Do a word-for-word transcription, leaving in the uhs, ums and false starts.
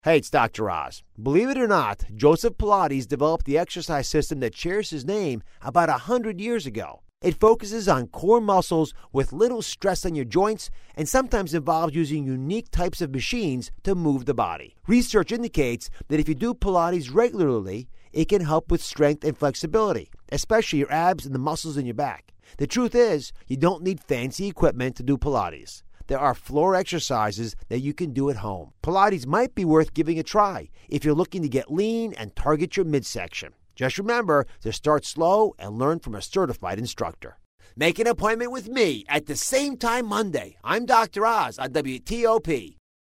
Hey, it's Doctor Oz. Believe it or not, Joseph Pilates developed the exercise system that shares his name about one hundred years ago. It focuses on core muscles with little stress on your joints and sometimes involves using unique types of machines to move the body. Research indicates that if you do Pilates regularly, it can help with strength and flexibility, especially your abs and the muscles in your back. The truth is, you don't need fancy equipment to do Pilates. There are floor exercises that you can do at home. Pilates might be worth giving a try if you're looking to get lean and target your midsection. Just remember to start slow and learn from a certified instructor. Make an appointment with me at the same time Monday. I'm Doctor Oz on W T O P.